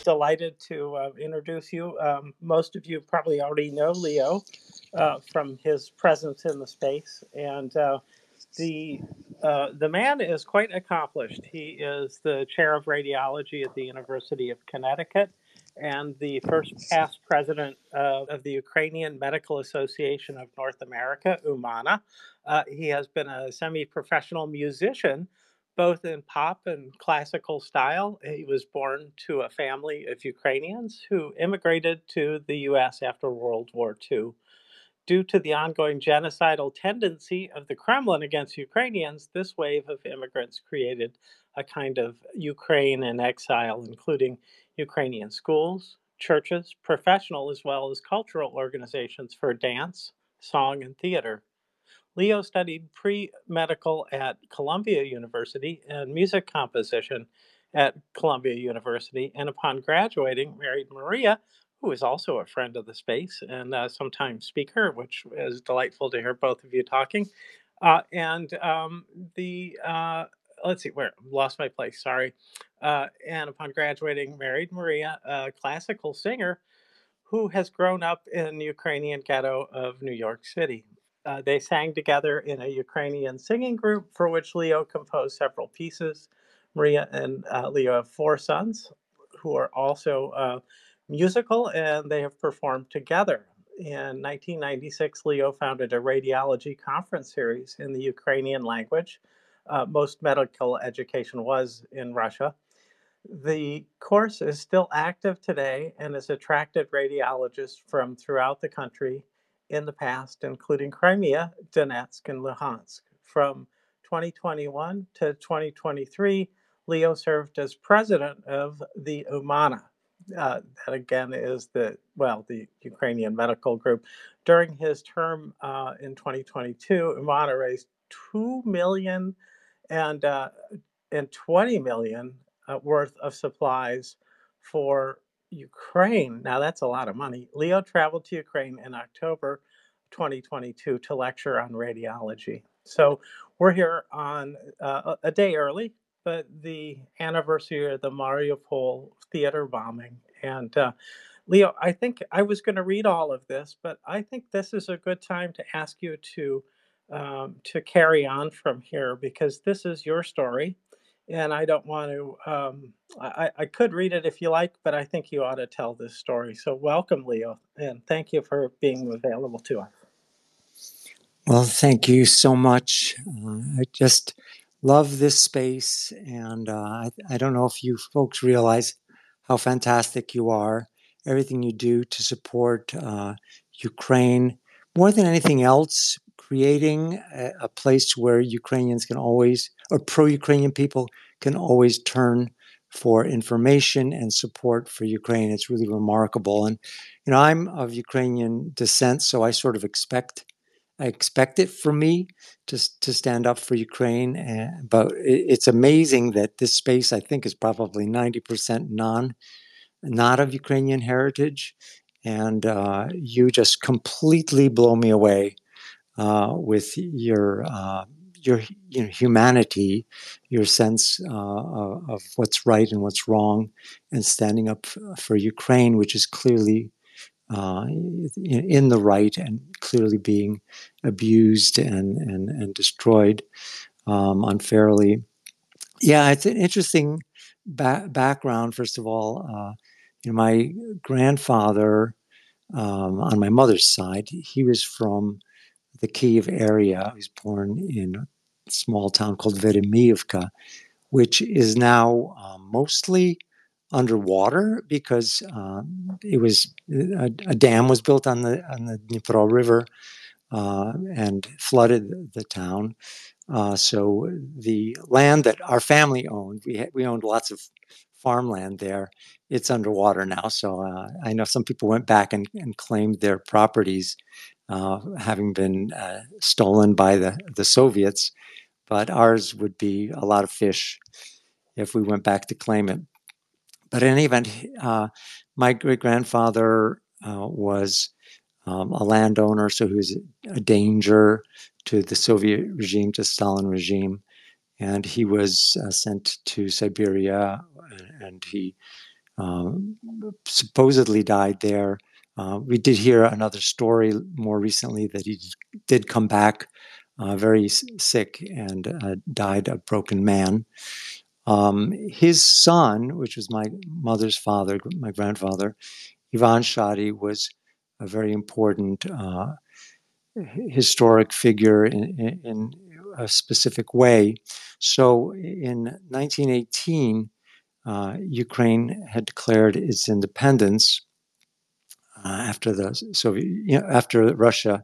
delighted to introduce you. Most of you probably already know Leo from his presence in the space, and the the man is quite accomplished. He is the chair of radiology at the University of Connecticut and the first past president of the Ukrainian Medical Association of North America, UMANA. He has been a semi professional musician, both in pop and classical style. He was born to a family of Ukrainians who immigrated to the US after World War II. Due to the ongoing genocidal tendency of the Kremlin against Ukrainians, this wave of immigrants created a kind of Ukraine in exile, including Ukrainian schools, churches, professional as well as cultural organizations for dance, song, and theater. Leo studied pre medical at Columbia University and music composition at Columbia University, and upon graduating, married Maria, who is also a friend of the space and sometimes speaker, which is delightful to hear both of you talking. And the let's see, where lost my place. Sorry. And upon graduating, married Maria, a classical singer who has grown up in the Ukrainian ghetto of New York City. They sang together in a Ukrainian singing group for which Leo composed several pieces. Maria and Leo have four sons who are also musical, and they have performed together. In 1996, Leo founded a radiology conference series in the Ukrainian language. Most medical education was in Russia. The course is still active today and has attracted radiologists from throughout the country in the past, including Crimea, Donetsk, and Luhansk. From 2021 to 2023, Leo served as president of the UMANA. That again is the Ukrainian medical group. During his term in 2022, UMANA raised 2 million and uh, and 20 million worth of supplies for Ukraine. Now, that's a lot of money. Leo traveled to Ukraine in October 2022 to lecture on radiology. So we're here on a day early, but the anniversary of the Mariupol theater bombing. And Leo, I think I was going to read all of this, but I think this is a good time to ask you to carry on from here because this is your story, and I don't want to. I could read it if you like, but I think you ought to tell this story. So, welcome, Leo, and thank you for being available to us. Well, thank you so much. I just love this space, and I don't know if you folks realize how fantastic you are. Everything you do to support Ukraine, more than anything else, creating a place where Ukrainians can always, or pro-Ukrainian people can always turn for information and support for Ukraine. It's really remarkable. And, you know, I'm of Ukrainian descent, so I sort of expect it from me to stand up for Ukraine. But it's amazing that this space, I think, is probably 90% not of Ukrainian heritage. And you just completely blow me away with your humanity, your sense of what's right and what's wrong, and standing up for Ukraine, which is clearly in the right and clearly being abused and destroyed unfairly. Yeah, it's an interesting background. First of all, my grandfather on my mother's side, he was from the Kiev area. He was born in a small town called Veremiyevka, which is now mostly underwater because it was a dam was built on the Dnipro River and flooded the town. So the land that our family owned, we owned lots of farmland there. It's underwater now. So I know some people went back and claimed their properties, having been stolen by the Soviets. But ours would be a lot of fish if we went back to claim it. But in any event, my great grandfather was a landowner, so he was a danger to the Soviet regime, to Stalin regime, and he was sent to Siberia, and he supposedly died there. We did hear another story more recently that he did come back very sick and died a broken man. His son, which was my mother's father, my grandfather, Ivan Shadi, was a very important historic figure in a specific way. So in 1918, Ukraine had declared its independence after the Soviet, after Russia